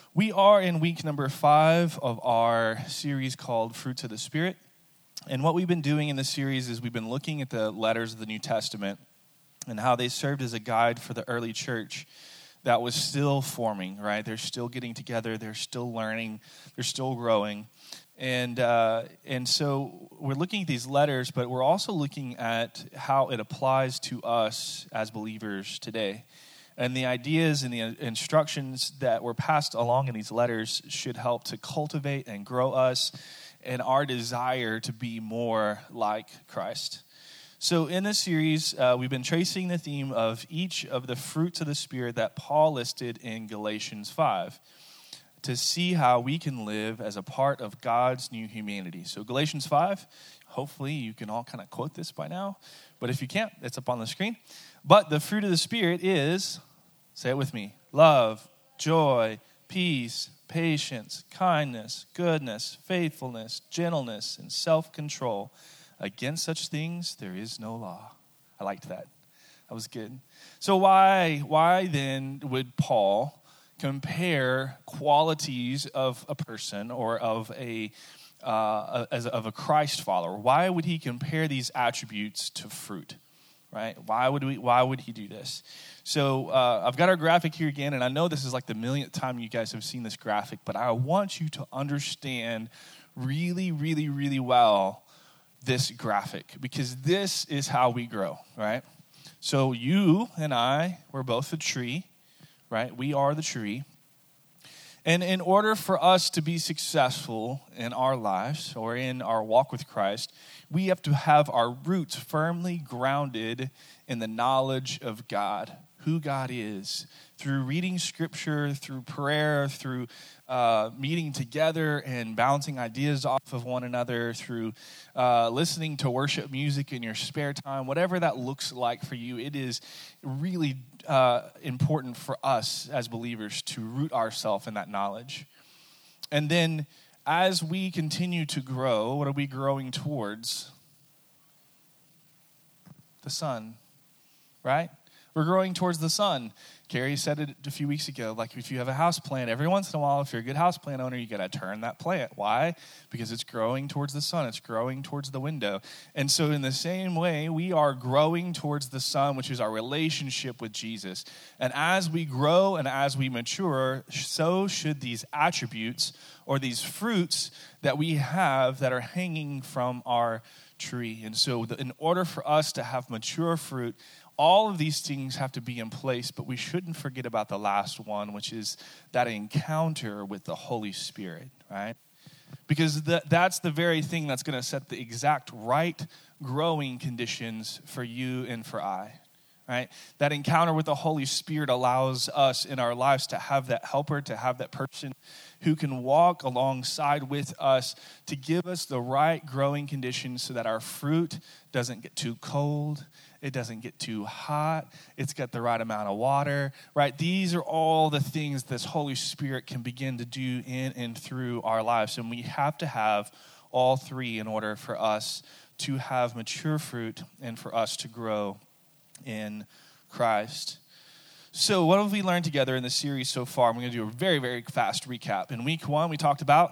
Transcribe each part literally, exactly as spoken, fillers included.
We are in week number five of our series called Fruits of the Spirit. And what we've been doing in this series is we've been looking at the letters of the New Testament and how they served as a guide for the early church that was still forming, right? They're still getting together. They're still learning. They're still growing. And uh, and so we're looking at these letters, but we're also looking at how it applies to us as believers today. And the ideas and the instructions that were passed along in these letters should help to cultivate and grow us and our desire to be more like Christ. So in this series, uh, we've been tracing the theme of each of the fruits of the Spirit that Paul listed in Galatians five to see how we can live as a part of God's new humanity. So Galatians five, hopefully you can all kind of quote this by now, but if you can't, it's up on the screen. But the fruit of the Spirit is, say it with me, love, joy, peace, patience, kindness, goodness, faithfulness, gentleness, and self-control. Against such things, there is no law. I liked that. That was good. So why, why then would Paul compare qualities of a person or of a uh, as of a Christ follower? Why would he compare these attributes to fruit? Right? Why would we? Why would he do this? So uh, I've got our graphic here again, and I know this is like the millionth time you guys have seen this graphic, but I want you to understand really, really, really well this graphic, because this is how we grow, right? So you and I, we're both a tree, right? We are the tree. And in order for us to be successful in our lives or in our walk with Christ, we have to have our roots firmly grounded in the knowledge of God, who God is, through reading Scripture, through prayer, through uh, meeting together and bouncing ideas off of one another, through uh, listening to worship music in your spare time, whatever that looks like for you. It is really uh, important for us as believers to root ourselves in that knowledge. And then as we continue to grow, what are we growing towards? The Son, right? We're growing towards the Son. Carrie said it a few weeks ago, like if you have a house plant, every once in a while, if you're a good house plant owner, you got to turn that plant. Why? Because it's growing towards the sun. It's growing towards the window. And so in the same way, we are growing towards the Son, which is our relationship with Jesus. And as we grow and as we mature, so should these attributes or these fruits that we have that are hanging from our tree. And so the, in order for us to have mature fruit, all of these things have to be in place, but we shouldn't forget about the last one, which is that encounter with the Holy Spirit, right? Because th- that's the very thing that's going to set the exact right growing conditions for you and for I, right? That encounter with the Holy Spirit allows us in our lives to have that helper, to have that person who can walk alongside with us to give us the right growing conditions so that our fruit doesn't get too cold. It doesn't get too hot. It's got the right amount of water, right? These are all the things this Holy Spirit can begin to do in and through our lives. And we have to have all three in order for us to have mature fruit and for us to grow in Christ. So what have we learned together in this series so far? I'm going to do a very, very fast recap. In week one, we talked about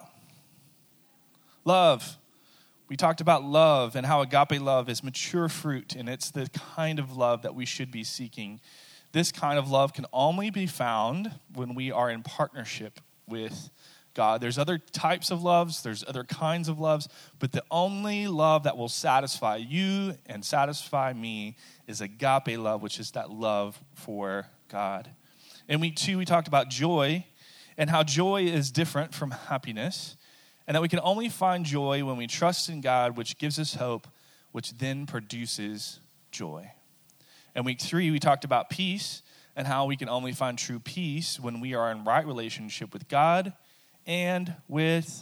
love. We talked about love and how agape love is mature fruit, and it's the kind of love that we should be seeking. This kind of love can only be found when we are in partnership with God. There's other types of loves, there's other kinds of loves, but the only love that will satisfy you and satisfy me is agape love, which is that love for God. In week two, we talked about joy and how joy is different from happiness, and that we can only find joy when we trust in God, which gives us hope, which then produces joy. In week three, we talked about peace and how we can only find true peace when we are in right relationship with God and with,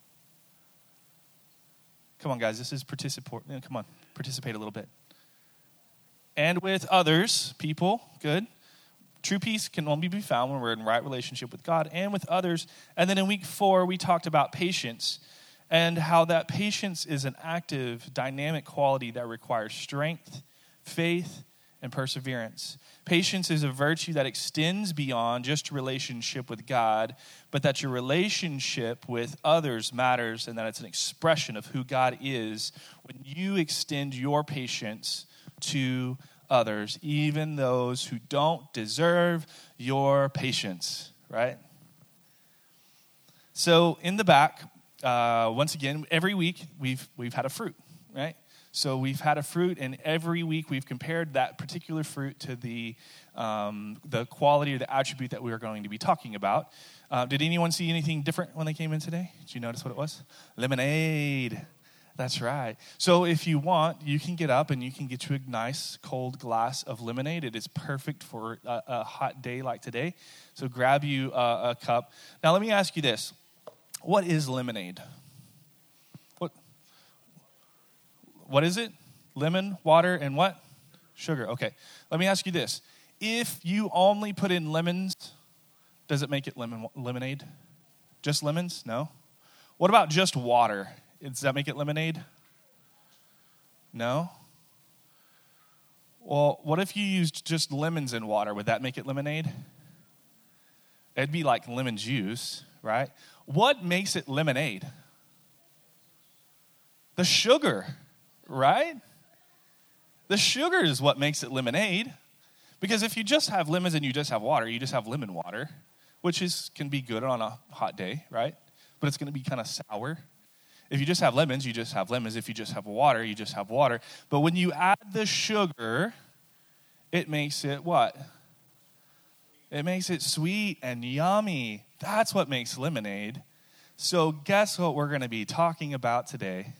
come on guys, this is participate, come on, participate a little bit. And with others, people, good. True peace can only be found when we're in right relationship with God and with others. And then in week four, we talked about patience and how that patience is an active, dynamic quality that requires strength, faith, and perseverance. Patience is a virtue that extends beyond just relationship with God, but that your relationship with others matters and that it's an expression of who God is when you extend your patience to others, even those who don't deserve your patience, right? So in the back, uh, once again, every week we've we've had a fruit, right? So we've had a fruit, and every week we've compared that particular fruit to the um, the quality or the attribute that we are going to be talking about. Uh, did anyone see anything different when they came in today? Did you notice what it was? Lemonade. That's right. So if you want, you can get up and you can get you a nice cold glass of lemonade. It is perfect for a, a hot day like today. So grab you a, a cup. Now let me ask you this. What is lemonade? What? What is it? Lemon, water, and what? Sugar. Okay. Let me ask you this. If you only put in lemons, does it make it lemon lemonade? Just lemons? No. What about just water? Does that make it lemonade? No. Well, what if you used just lemons in water? Would that make it lemonade? It'd be like lemon juice, right? What makes it lemonade? The sugar, right? The sugar is what makes it lemonade. Because if you just have lemons and you just have water, you just have lemon water, which is can be good on a hot day, right? But it's going to be kind of sour. If you just have lemons, you just have lemons. If you just have water, you just have water. But when you add the sugar, it makes it what? It makes it sweet and yummy. That's what makes lemonade. So guess what we're going to be talking about today?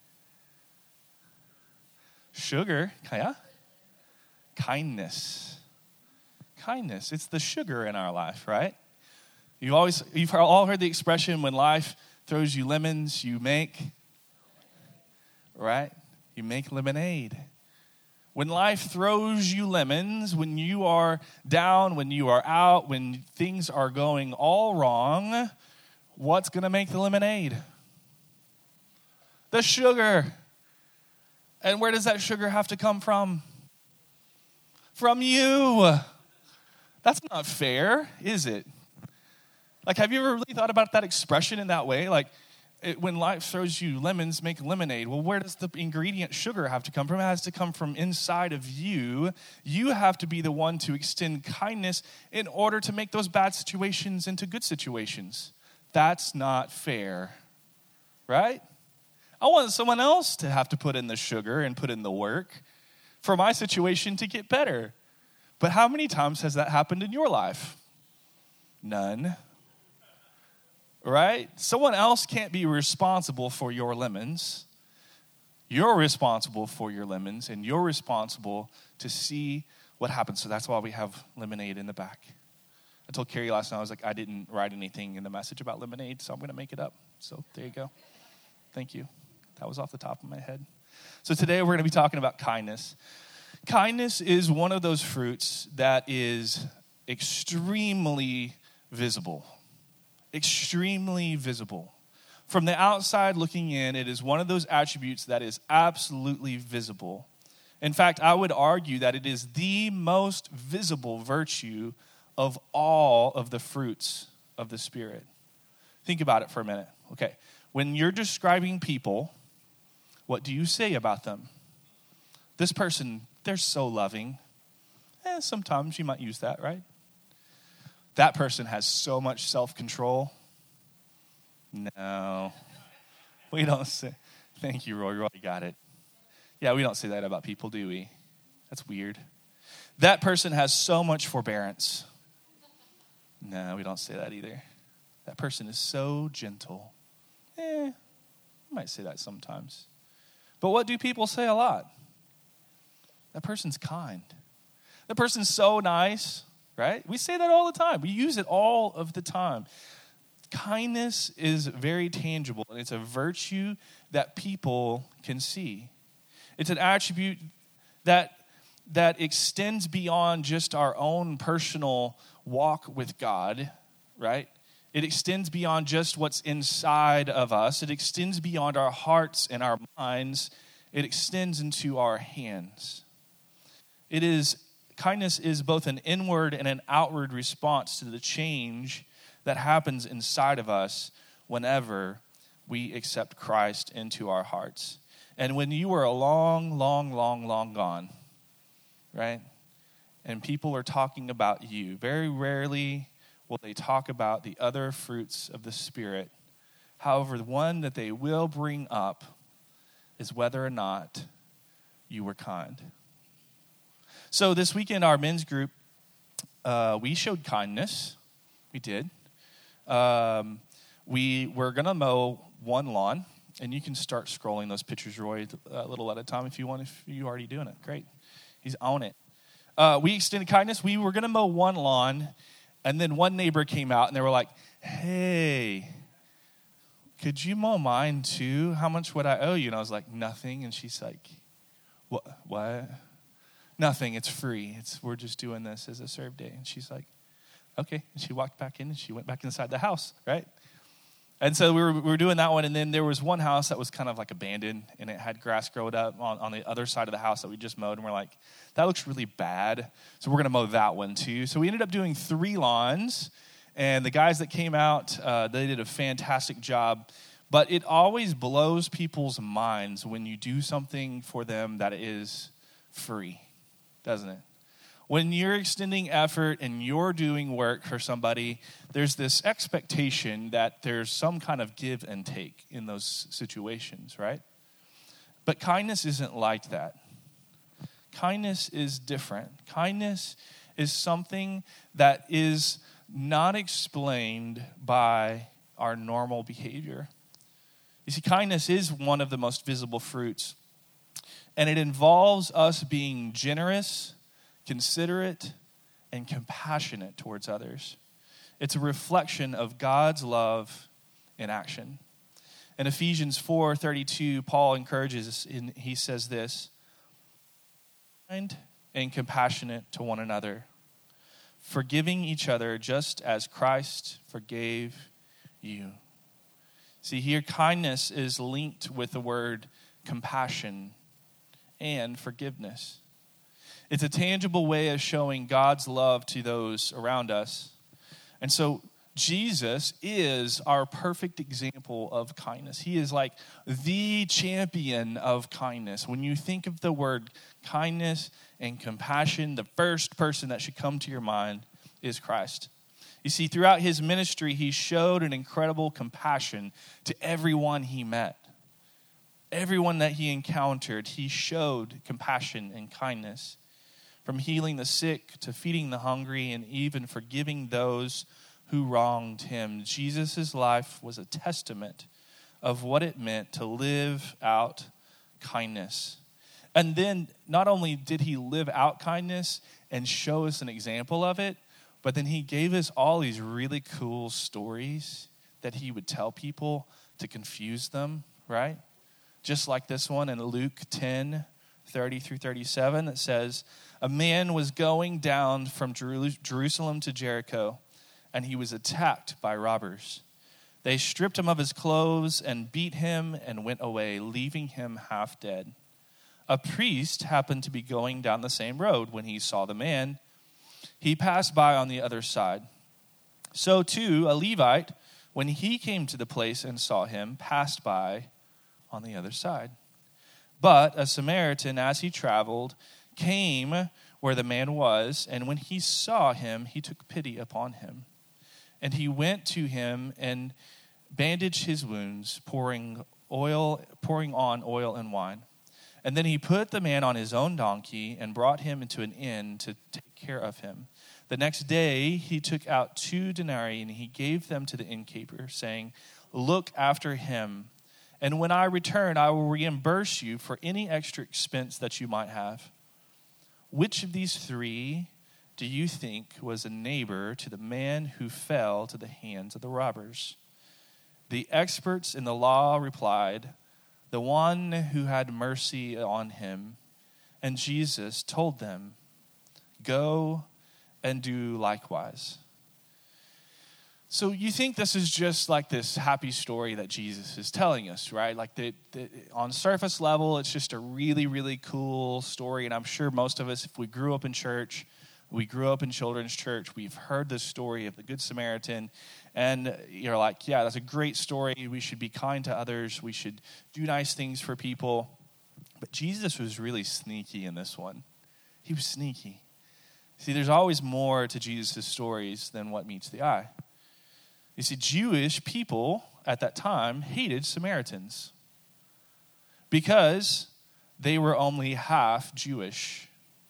Sugar, yeah? Kindness. Kindness. It's the sugar in our life, right? You always, you've all heard the expression, when life throws you lemons, you make, right? You make lemonade. When life throws you lemons, when you are down, when you are out, when things are going all wrong, what's going to make the lemonade? The sugar. And where does that sugar have to come from? From you. That's not fair, is it? Like, have you ever really thought about that expression in that way? Like, it, when life throws you lemons, make lemonade. Well, where does the ingredient sugar have to come from? It has to come from inside of you. You have to be the one to extend kindness in order to make those bad situations into good situations. That's not fair, right? I want someone else to have to put in the sugar and put in the work for my situation to get better. But how many times has that happened in your life? None. Right? Someone else can't be responsible for your lemons. You're responsible for your lemons, and you're responsible to see what happens. So that's why we have lemonade in the back. I told Carrie last night, I was like, I didn't write anything in the message about lemonade, so I'm going to make it up. So there you go. Thank you. That was off the top of my head. So today we're going to be talking about kindness. Kindness is one of those fruits that is extremely visible. Extremely visible. From the outside looking in, it is one of those attributes that is absolutely visible. In fact, I would argue that it is the most visible virtue of all of the fruits of the Spirit. Think about it for a minute. Okay, when you're describing people, what do you say about them? This person, they're so loving. Eh, sometimes you might use that, right? That person has so much self-control. No. We don't say, thank you, Roy, Roy, you got it. Yeah, we don't say that about people, do we? That's weird. That person has so much forbearance. No, we don't say that either. That person is so gentle. Eh, we might say that sometimes. But what do people say a lot? That person's kind. That person's so nice. Right? We say that all the time. We use it all of the time. Kindness is very tangible, and it's a virtue that people can see. It's an attribute that, that extends beyond just our own personal walk with God, right? It extends beyond just what's inside of us. It extends beyond our hearts and our minds. It extends into our hands. It is, kindness is both an inward and an outward response to the change that happens inside of us whenever we accept Christ into our hearts. And when you are a long, long, long, long gone, right? And people are talking about you, very rarely will they talk about the other fruits of the Spirit. However, the one that they will bring up is whether or not you were kind. So this weekend, our men's group, uh, we showed kindness. We did. Um, we were going to mow one lawn, and you can start scrolling those pictures, Roy, a little at a time if you want, if you're already doing it. Great. He's on it. Uh, we extended kindness. We were going to mow one lawn, and then one neighbor came out, and they were like, hey, could you mow mine too? How much would I owe you? And I was like, nothing. And she's like, what? What? Nothing. It's free. It's we're just doing this as a serve day. And she's like, okay. And she walked back in, and she went back inside the house, right? And so we were we were doing that one, and then there was one house that was kind of like abandoned, and it had grass growing up on, on the other side of the house that we just mowed, and we're like, that looks really bad, so we're going to mow that one too. So we ended up doing three lawns, and the guys that came out, uh, they did a fantastic job, but it always blows people's minds when you do something for them that is free, doesn't it? When you're extending effort and you're doing work for somebody, there's this expectation that there's some kind of give and take in those situations, right? But kindness isn't like that. Kindness is different. Kindness is something that is not explained by our normal behavior. You see, kindness is one of the most visible fruits, and it involves us being generous, considerate, and compassionate towards others. It's a reflection of God's love in action. In Ephesians four thirty-two, Paul encourages us, and he says this, kind and compassionate to one another, forgiving each other just as Christ forgave you. See, here kindness is linked with the word compassion and forgiveness. It's a tangible way of showing God's love to those around us. And so Jesus is our perfect example of kindness. He is like the champion of kindness. When you think of the word kindness and compassion, the first person that should come to your mind is Christ. You see, throughout his ministry, he showed an incredible compassion to everyone he met. Everyone that he encountered, he showed compassion and kindness. From healing the sick to feeding the hungry and even forgiving those who wronged him. Jesus' life was a testament of what it meant to live out kindness. And then not only did he live out kindness and show us an example of it, but then he gave us all these really cool stories that he would tell people to confuse them, right? Just like this one in Luke ten, thirty through thirty-seven, that says, a man was going down from Jerusalem to Jericho, and he was attacked by robbers. They stripped him of his clothes and beat him and went away, leaving him half dead. A priest happened to be going down the same road. When he saw the man, he passed by on the other side. So too, a Levite, when he came to the place and saw him, passed by on the other side. But a Samaritan, as he traveled, came where the man was, and when he saw him, he took pity upon him. And he went to him and bandaged his wounds, pouring oil, pouring on oil and wine. And then he put the man on his own donkey and brought him into an inn to take care of him. The next day he took out two denarii and he gave them to the innkeeper, saying, look after him, and when I return, I will reimburse you for any extra expense that you might have. Which of these three do you think was a neighbor to the man who fell to the hands of the robbers? The experts in the law replied, the one who had mercy on him. And Jesus told them, go and do likewise. So you think this is just like this happy story that Jesus is telling us, right? Like the, the, on surface level, it's just a really, really cool story. And I'm sure most of us, if we grew up in church, we grew up in children's church, we've heard this story of the Good Samaritan. And you're like, yeah, that's a great story. We should be kind to others. We should do nice things for people. But Jesus was really sneaky in this one. He was sneaky. See, there's always more to Jesus' stories than what meets the eye. You see, Jewish people at that time hated Samaritans because they were only half Jewish.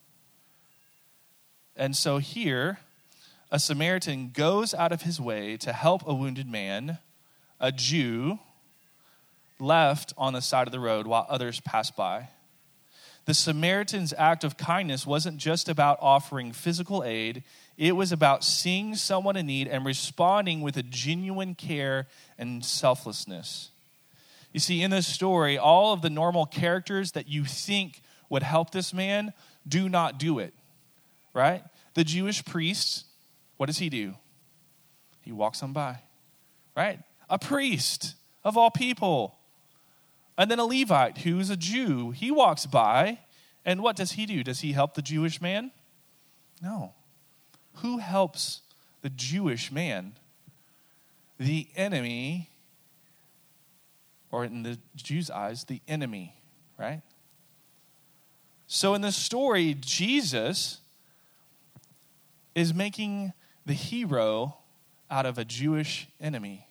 And so here, a Samaritan goes out of his way to help a wounded man, a Jew, left on the side of the road while others pass by. The Samaritan's act of kindness wasn't just about offering physical aid. It was about seeing someone in need and responding with a genuine care and selflessness. You see, in this story, all of the normal characters that you think would help this man do not do it, right? The Jewish priest, what does he do? He walks on by, right? A priest of all people. And then a Levite who's a Jew, he walks by, and what does he do? Does he help the Jewish man? No. Who helps the Jewish man? The enemy, or in the Jews' eyes, the enemy, right? So in this story, Jesus is making the hero out of a Jewish enemy.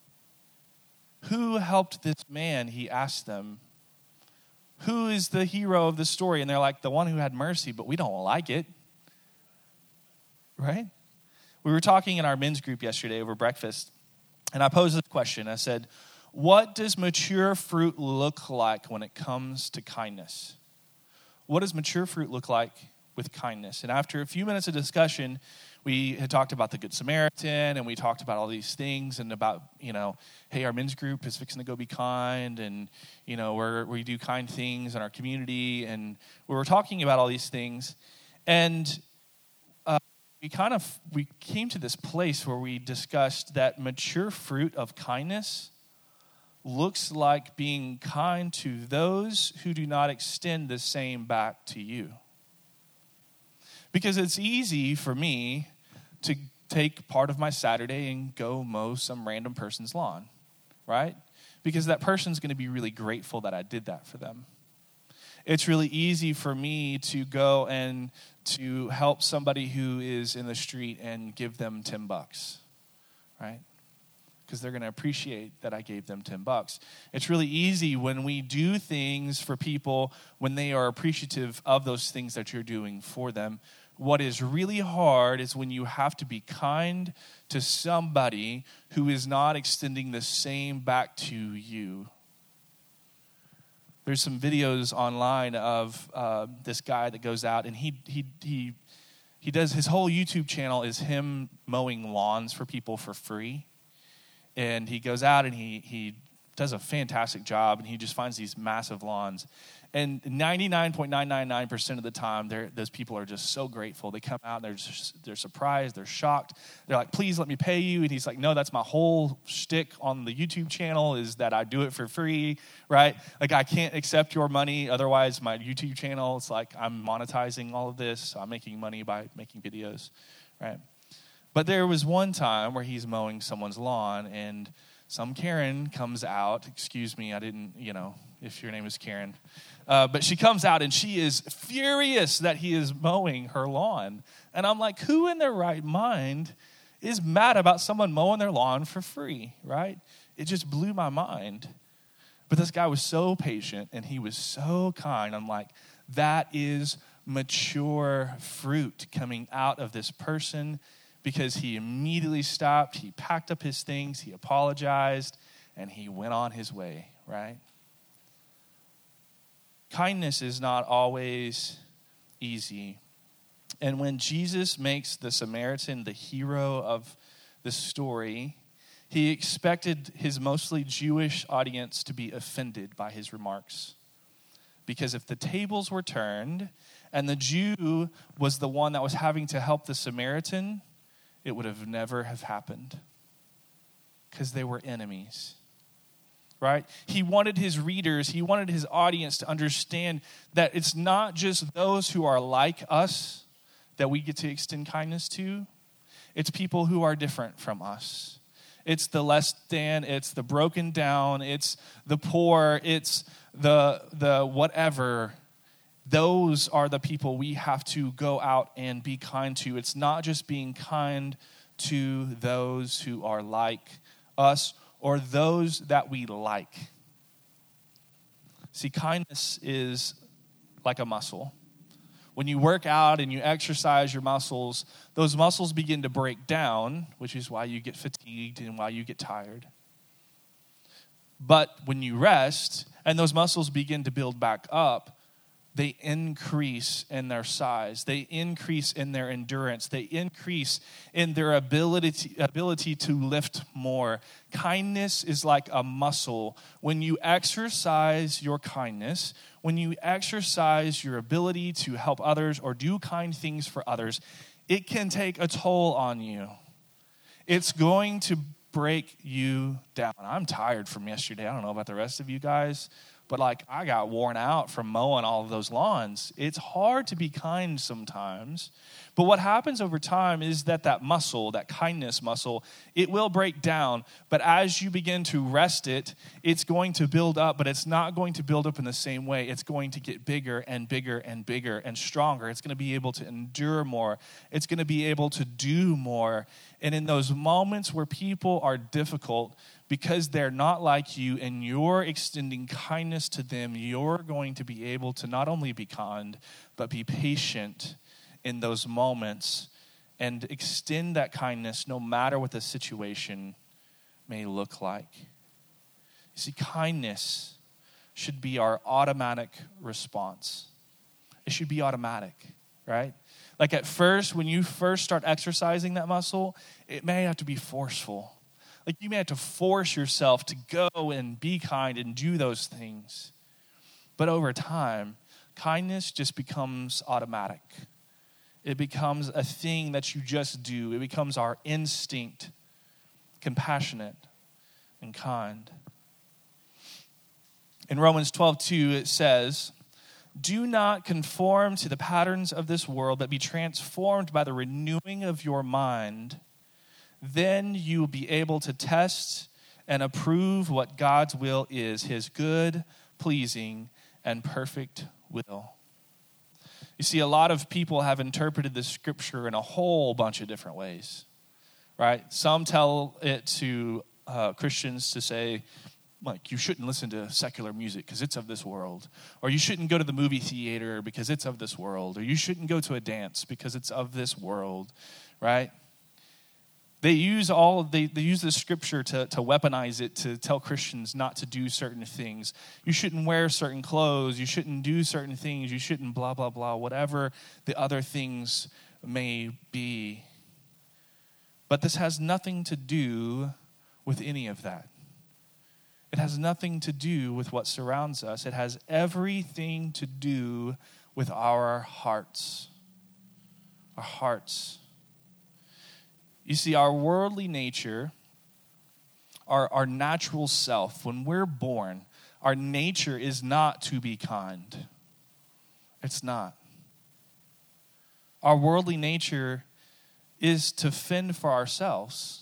Who helped this man, he asked them. Who is the hero of the story? And they're like, the one who had mercy, but we don't like it. Right? We were talking in our men's group yesterday over breakfast, and I posed this question. I said, what does mature fruit look like when it comes to kindness? What does mature fruit look like with kindness? And after a few minutes of discussion, we had talked about the Good Samaritan, and we talked about all these things, and about, you know, hey, our men's group is fixing to go be kind, and, you know, we're, we do kind things in our community, and we were talking about all these things, and uh, we kind of, we came to this place where we discussed that mature fruit of kindness looks like being kind to those who do not extend the same back to you. Because it's easy for me to take part of my Saturday and go mow some random person's lawn, right? Because that person's going to be really grateful that I did that for them. It's really easy for me to go and to help somebody who is in the street and give them ten bucks, right? Because they're going to appreciate that I gave them ten bucks. It's really easy when we do things for people when they are appreciative of those things that you're doing for them. What is really hard is when you have to be kind to somebody who is not extending the same back to you. There's some videos online of uh, this guy that goes out, and he he he he does, his whole YouTube channel is him mowing lawns for people for free. And he goes out and he he does a fantastic job, and he just finds these massive lawns. And ninety-nine point nine nine nine percent of the time, those people are just so grateful. They come out and they're just, they're surprised, they're shocked. They're like, please let me pay you. And he's like, no, that's my whole shtick on the YouTube channel is that I do it for free, right? Like, I can't accept your money. Otherwise, my YouTube channel, it's like I'm monetizing all of this. So I'm making money by making videos, right? But there was one time where he's mowing someone's lawn, and some Karen comes out. Excuse me, I didn't, you know, if your name is Karen. Uh, but she comes out, and she is furious that he is mowing her lawn. And I'm like, who in their right mind is mad about someone mowing their lawn for free, right? It just blew my mind. But this guy was so patient, and he was so kind. I'm like, that is mature fruit coming out of this person, because he immediately stopped, he packed up his things, he apologized, and he went on his way, right? Kindness is not always easy. And when Jesus makes the Samaritan the hero of the story, he expected his mostly Jewish audience to be offended by his remarks. Because if the tables were turned and the Jew was the one that was having to help the Samaritan, it would have never have happened. because they were enemies. Right? He wanted his readers, he wanted his audience to understand that it's not just those who are like us that we get to extend kindness to. It's people who are different from us. It's the less than, it's the broken down, it's the poor, it's the the whatever. Those are the people we have to go out and be kind to. It's not just being kind to those who are like us or those that we like. See, kindness is like a muscle. When you work out and you exercise your muscles, those muscles begin to break down, which is why you get fatigued and why you get tired. But when you rest and those muscles begin to build back up, they increase in their size. They increase in their endurance. They increase in their ability, ability to lift more. Kindness is like a muscle. When you exercise your kindness, when you exercise your ability to help others or do kind things for others, it can take a toll on you. It's going to break you down. I'm tired from yesterday. I don't know about the rest of you guys. But like I got worn out from mowing all of those lawns. It's hard to be kind sometimes. But what happens over time is that that muscle, that kindness muscle, it will break down. But as you begin to rest it, it's going to build up. But it's not going to build up in the same way. It's going to get bigger and bigger and bigger and stronger. It's going to be able to endure more. It's going to be able to do more. And in those moments where people are difficult, because they're not like you and you're extending kindness to them, you're going to be able to not only be kind, but be patient in those moments and extend that kindness no matter what the situation may look like. You see, kindness should be our automatic response. It should be automatic, right? Like at first, when you first start exercising that muscle, it may have to be forceful. Like you may have to force yourself to go and be kind and do those things. But over time, kindness just becomes automatic. It becomes a thing that you just do. It becomes our instinct, compassionate and kind. In Romans twelve two, it says, "Do not conform to the patterns of this world, but be transformed by the renewing of your mind. Then you will be able to test and approve what God's will is, his good, pleasing, and perfect will." You see, a lot of people have interpreted this scripture in a whole bunch of different ways, right? Some tell it to uh, Christians to say, like, you shouldn't listen to secular music because it's of this world. Or you shouldn't go to the movie theater because it's of this world. Or you shouldn't go to a dance because it's of this world, right? They use all they, they use the scripture to, to weaponize it, to tell Christians not to do certain things. You shouldn't wear certain clothes. You shouldn't do certain things. You shouldn't blah, blah, blah, whatever the other things may be. But this has nothing to do with any of that. It has nothing to do with what surrounds us. It has everything to do with our hearts. Our hearts. You see, our worldly nature, our, our natural self, when we're born, our nature is not to be kind. It's not. Our worldly nature is to fend for ourselves.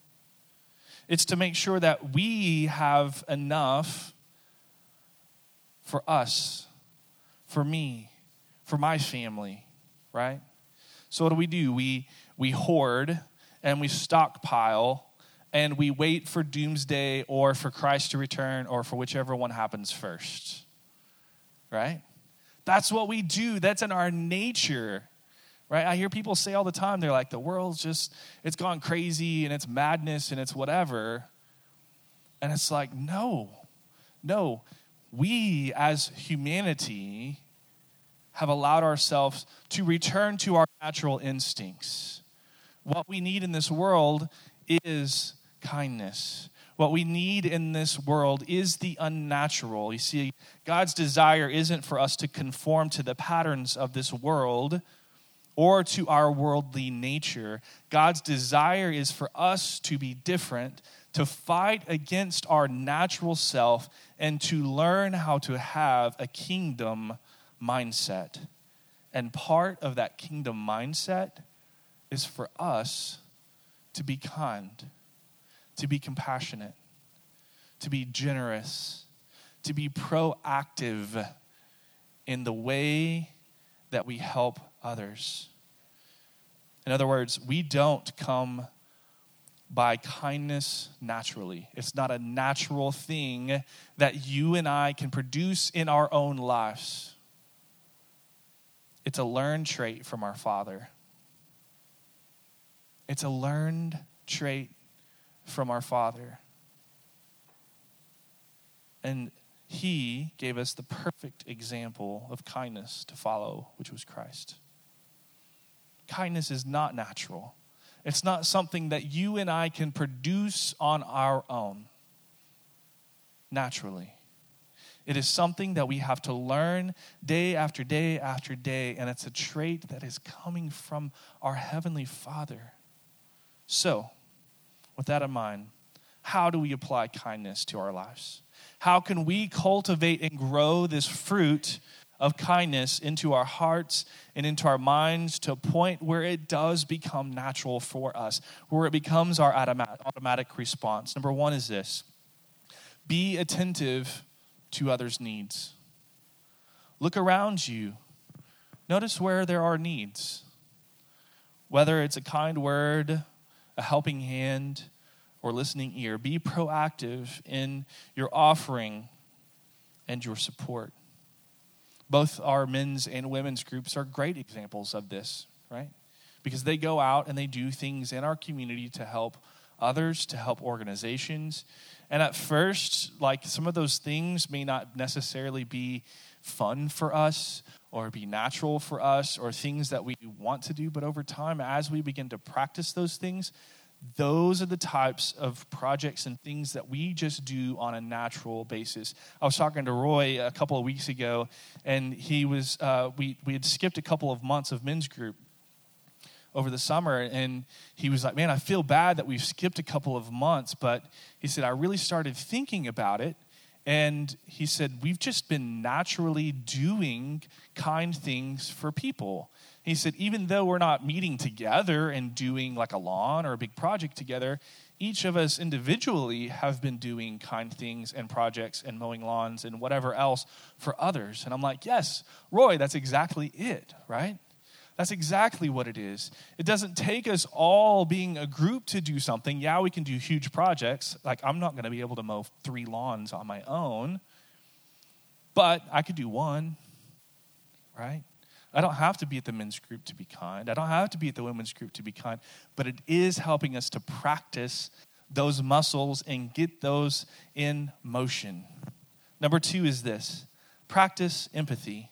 It's to make sure that we have enough for us, for me, for my family, right? So what do we do? We we hoard and we stockpile and we wait for doomsday or for Christ to return or for whichever one happens first, right? That's what we do. That's in our nature. Right? I hear people say all the time, they're like, the world's just, it's gone crazy and it's madness and it's whatever. And it's like, no, no. We as humanity have allowed ourselves to return to our natural instincts. What we need in this world is kindness. What we need in this world is the unnatural. You see, God's desire isn't for us to conform to the patterns of this world or to our worldly nature. God's desire is for us to be different, to fight against our natural self and to learn how to have a kingdom mindset. And part of that kingdom mindset is for us to be kind, to be compassionate, to be generous, to be proactive in the way that we help others. In other words, we don't come by kindness naturally. It's not a natural thing that you and I can produce in our own lives. It's a learned trait from our Father. It's a learned trait from our Father. And He gave us the perfect example of kindness to follow, which was Christ. Kindness is not natural. It's not something that you and I can produce on our own naturally. It is something that we have to learn day after day after day, and it's a trait that is coming from our Heavenly Father. So, with that in mind, how do we apply kindness to our lives? How can we cultivate and grow this fruit of kindness into our hearts and into our minds to a point where it does become natural for us, where it becomes our automatic response? Number one is this: be attentive to others' needs. Look around you. Notice where there are needs. Whether it's a kind word, a helping hand, or listening ear, be proactive in your offering and your support. Both our men's and women's groups are great examples of this, right? Because they go out and they do things in our community to help others, to help organizations. And at first, like, some of those things may not necessarily be fun for us or be natural for us or things that we want to do. But over time, as we begin to practice those things, those are the types of projects and things that we just do on a natural basis. I was talking to Roy a couple of weeks ago, and he was uh, we we had skipped a couple of months of men's group over the summer, and he was like, man, I feel bad that we've skipped a couple of months, but he said, I really started thinking about it, and he said, we've just been naturally doing kind things for people. He said, even though we're not meeting together and doing like a lawn or a big project together, each of us individually have been doing kind things and projects and mowing lawns and whatever else for others. And I'm like, yes, Roy, that's exactly it, right? That's exactly what it is. It doesn't take us all being a group to do something. Yeah, we can do huge projects. Like, I'm not going to be able to mow three lawns on my own, but I could do one, right? I don't have to be at the men's group to be kind. I don't have to be at the women's group to be kind, but it is helping us to practice those muscles and get those in motion. Number two is this: practice empathy.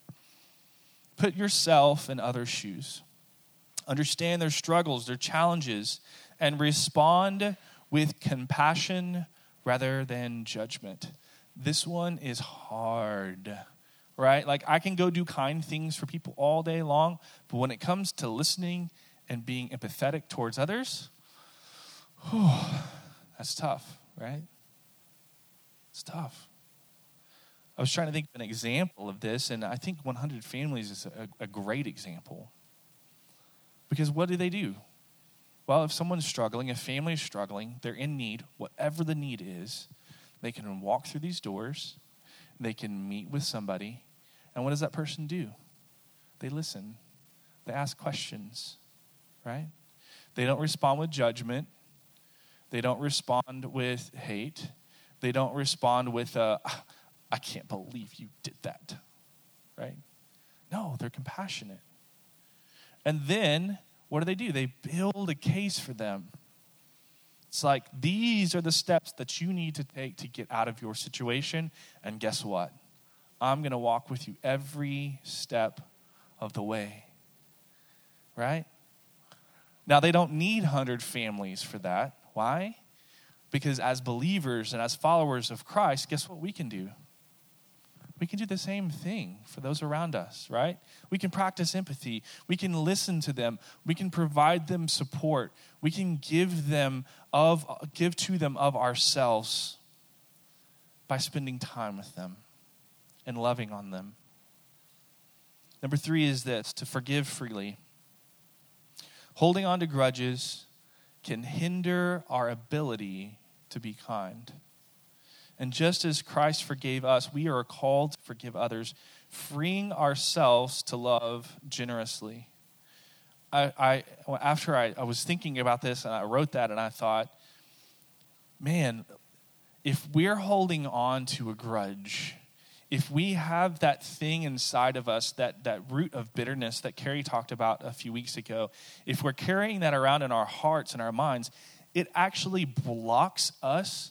Put yourself in others' shoes. Understand their struggles, their challenges, and respond with compassion rather than judgment. This one is hard, right? Like, I can go do kind things for people all day long, but when it comes to listening and being empathetic towards others, whew, that's tough, right? It's tough. I was trying to think of an example of this, and I think one hundred Families is a, a great example. Because what do they do? Well, if someone's struggling, if family is struggling, they're in need, whatever the need is, they can walk through these doors, they can meet with somebody, and what does that person do? They listen. They ask questions, right? They don't respond with judgment. They don't respond with hate. They don't respond with, uh, I can't believe you did that, right? No, they're compassionate. And then, what do they do? They build a case for them. It's like, these are the steps that you need to take to get out of your situation. And guess what? I'm going to walk with you every step of the way, right? Now, they don't need one hundred families for that. Why? Because as believers and as followers of Christ, guess what we can do? we can do the same thing for those around us, right? We can practice empathy. We can listen to them. We can provide them support. We can give them of give to them of ourselves by spending time with them and loving on them. Number three is this, to forgive freely. Holding on to grudges can hinder our ability to be kind. And just as Christ forgave us, we are called to forgive others, freeing ourselves to love generously. I, I after I, I was thinking about this and I wrote that and I thought, man, if we're holding on to a grudge, if we have that thing inside of us, that, that root of bitterness that Carrie talked about a few weeks ago, if we're carrying that around in our hearts and our minds, it actually blocks us.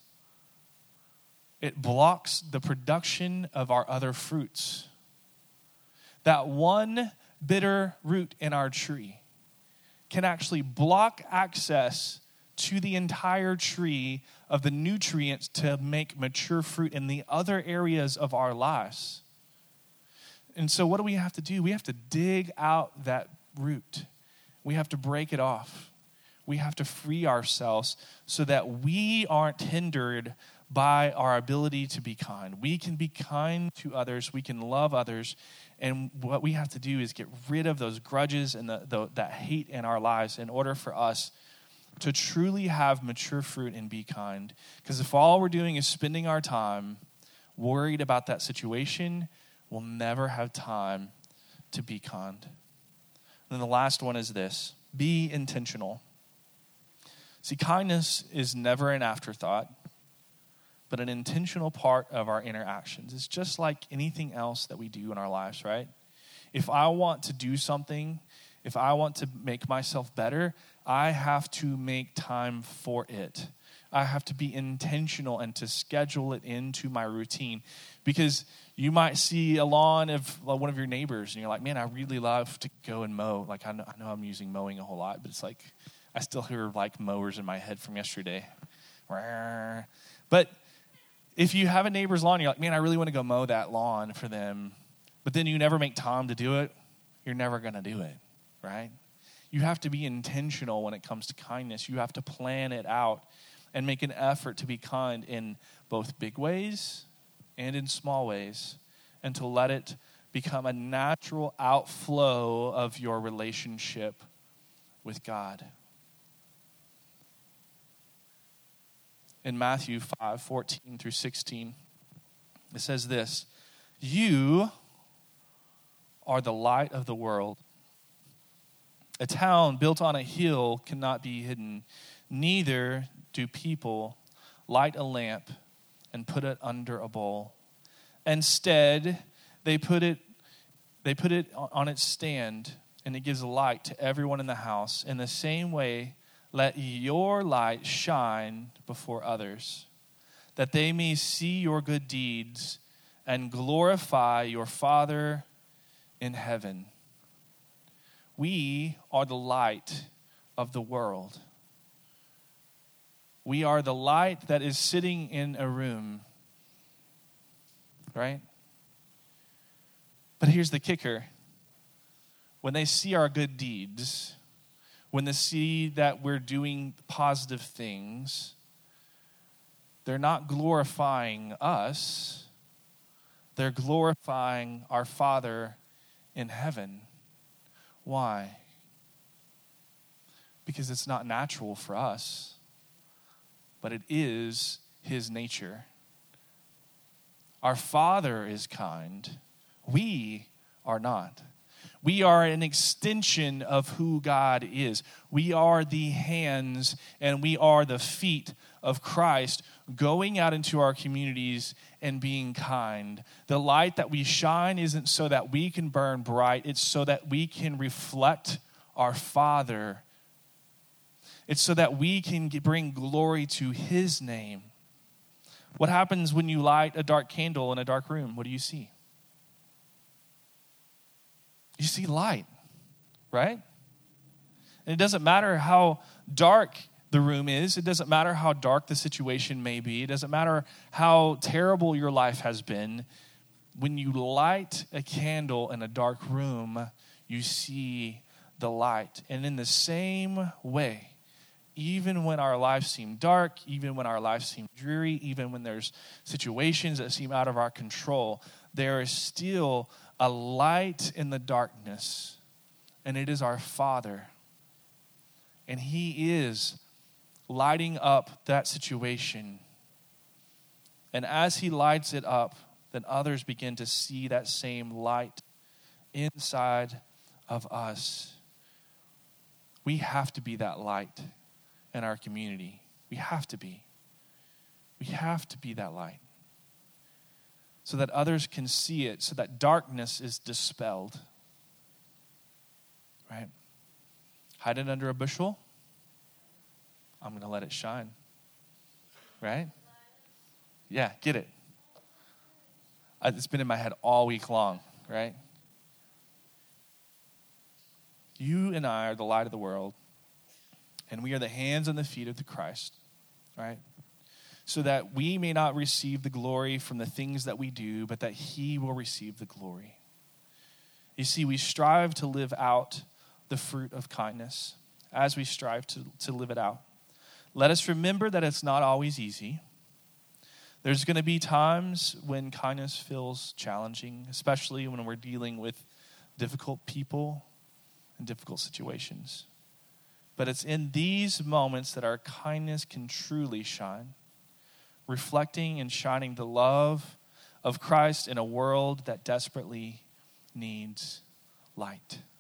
It blocks the production of our other fruits. That one bitter root in our tree can actually block access to the entire tree of the nutrients to make mature fruit in the other areas of our lives. And so what do we have to do? We have to dig out that root. We have to break it off. We have to free ourselves so that we aren't hindered by our ability to be kind. We can be kind to others. We can love others. And what we have to do is get rid of those grudges and the, the, that hate in our lives in order for us to truly have mature fruit and be kind. Because if all we're doing is spending our time worried about that situation, we'll never have time to be kind. And then the last one is this: be intentional. See, kindness is never an afterthought, but an intentional part of our interactions. It's just like anything else that we do in our lives, right? If I want to do something, if I want to make myself better, I have to make time for it. I have to be intentional and to schedule it into my routine. Because you might see a lawn of one of your neighbors and you're like, man, I really love to go and mow. Like, I know, I know I'm using mowing a whole lot, but it's like, I still hear like mowers in my head from yesterday. But if you have a neighbor's lawn, you're like, man, I really want to go mow that lawn for them. But then you never make time to do it, you're never going to do it, right? You have to be intentional when it comes to kindness. You have to plan it out and make an effort to be kind in both big ways and in small ways, and to let it become a natural outflow of your relationship with God. In Matthew five, fourteen through sixteen, it says this: you are the light of the world. A town built on a hill cannot be hidden. Neither do people light a lamp and put it under a bowl. Instead, they put it they put it on its stand, and it gives light to everyone in the house. In the same way, let your light shine before others, that they may see your good deeds and glorify your Father in heaven. We are the light of the world. We are the light that is sitting in a room, right? But here's the kicker. When they see our good deeds, when they see that we're doing positive things, they're not glorifying us. They're glorifying our Father in heaven. Why? Because it's not natural for us, but it is His nature. Our Father is kind. We are not. We are an extension of who God is. We are the hands and we are the feet of Christ going out into our communities and being kind. The light that we shine isn't so that we can burn bright. It's so that we can reflect our Father. It's so that we can bring glory to His name. What happens when you light a dark candle in a dark room? What do you see? You see light, right? And it doesn't matter how dark the room is. It doesn't matter how dark the situation may be. It doesn't matter how terrible your life has been. When you light a candle in a dark room, you see the light. And in the same way, even when our lives seem dark, even when our lives seem dreary, even when there's situations that seem out of our control, there is still a light in the darkness, and it is our Father. And he is lighting up that situation. And as he lights it up, then others begin to see that same light inside of us. We have to be that light in our community. We have to be. We have to be that light so that others can see it, so that darkness is dispelled. Right? Hide it under a bushel. I'm going to let it shine. Right? Yeah, get it. It's been in my head all week long, right? You and I are the light of the world, and we are the hands and the feet of the Christ, right? So that we may not receive the glory from the things that we do, but that he will receive the glory. You see, we strive to live out the fruit of kindness as we strive to, to live it out. Let us remember that it's not always easy. There's going to be times when kindness feels challenging, especially when we're dealing with difficult people and difficult situations. But it's in these moments that our kindness can truly shine, reflecting and shining the love of Christ in a world that desperately needs light.